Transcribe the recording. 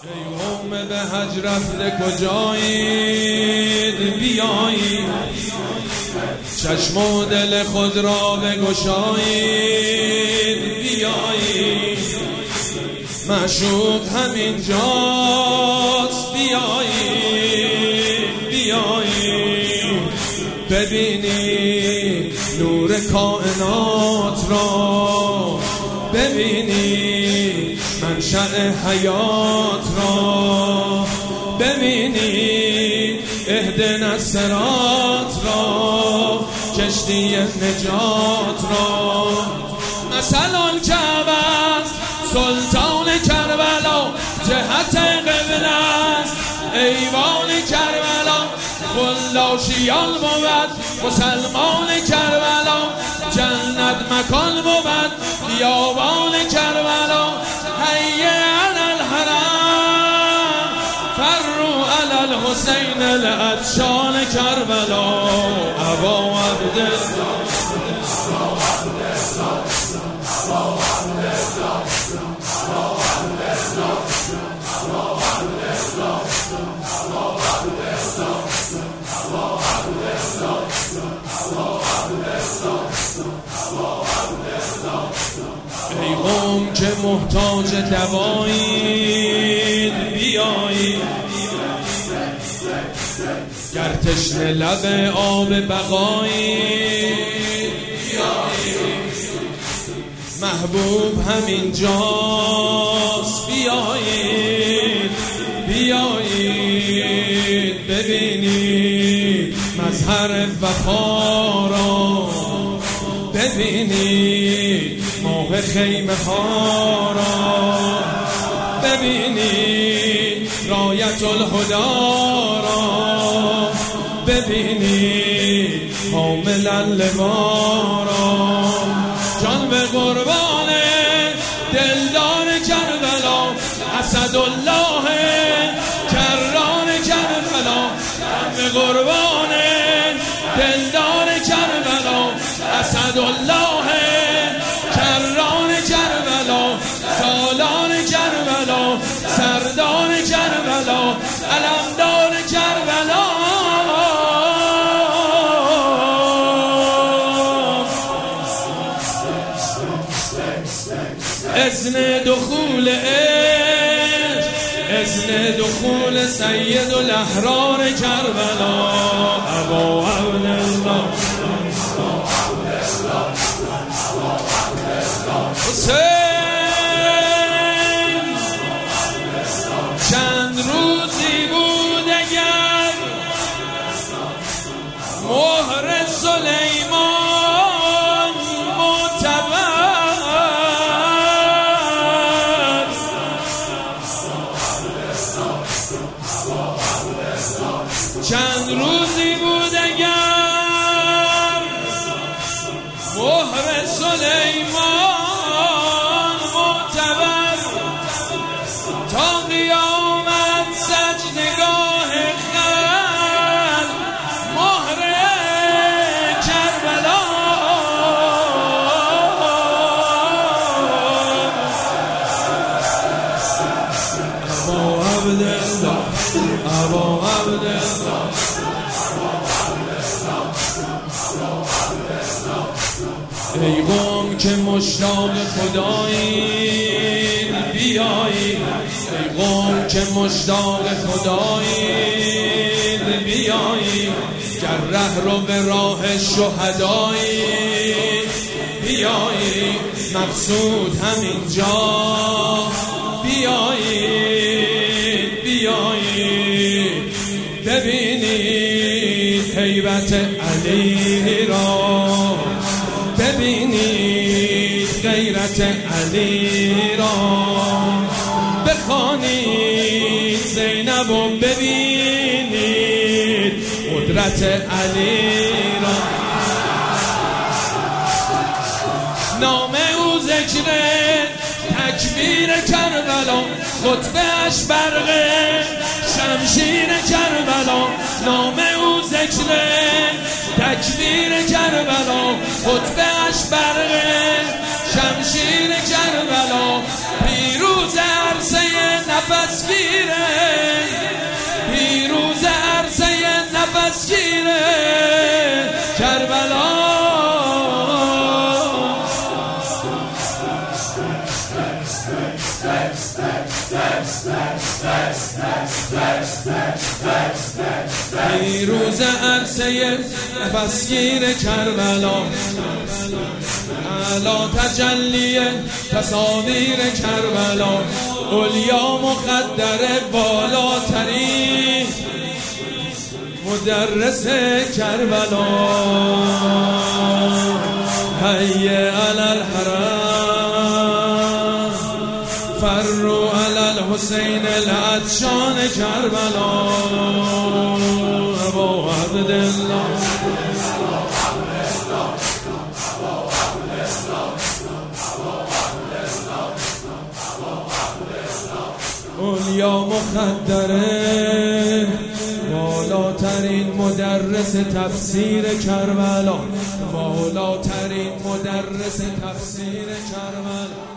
ای قوم به حج رفته کجایید بیایید، چشم و دل خود را بگشایید بیایید، معشوق همین جاست بیایید بیایید، ببینید نور کائنات را، ببینید منشأ حیات را، ببینید اهدنا الصراط را، کشتی نجات را. مثل الکعبه است سلطان کربلا، جهت قبله است ایوان کربلا، خلاشیان بود مسلمان کربلا، جنت مکان بود بیابان کربلا. حی علی الحرم فروا علی الحسین العطشان کربلا، ابا عبدالله ای قوم که محتاج دوایید بیایید، گر تشنه لب آب بقایید بیایید، محبوب همین جاست بیایید بیایید، ببینید مظهر وفا را، ببینید ماه خیمه ها را، ببینید رایت الهدا را، ببینید حامل اللوا را. جان به قربان دلدار کربلا، اسدالله کران کربلا، جان به قربان دلدار کربلا، اسدالله کران کربلا، سالار کربلا، سردار کربلا، علمدار کربلا. اذن دخول عشق، اذن دخول سید الاحرار کربلا، ابا عبدالله حسین. چند روزی بود اگر مهر سلیمان معتبر، چند روزی بود اگر مهر سلیمان معتبر، تا قیامت سجدگاه خلق مهر کربلا. ابا عبدالله ابا عبدالله ای قوم که مشتاق خدایید بیایید، ای قوم که مشتاق خدایید بیایید، گر ره رو به راه شهدایید بیایید، مقصود همین جا بیایید بیایید، ببینید هیبت علی را، ببینید غیرت علی را، بخوانید زینب و ببینید قدرت علی را. نام او ذکر تکبیر کربلا، خطبه اش برقه شمشیر کربلا، نام او ذکر تکبیر کربلا، خطبه اش برقه شمشیر کربلا، پیروز عرصه نفس گیر پیروز عرصه نفسگیر کربلا، اعلی تجلی تصاویر کربلا، اولیا مقدر بالاترین مدرس کربلا، حی علی الحرم فروا علی الحسین العطشان کربلا، ابو عبدالله اولیا مقدره بالاترین مدرس تفسیر کربلا، بالاترین مدرس تفسیر کربلا.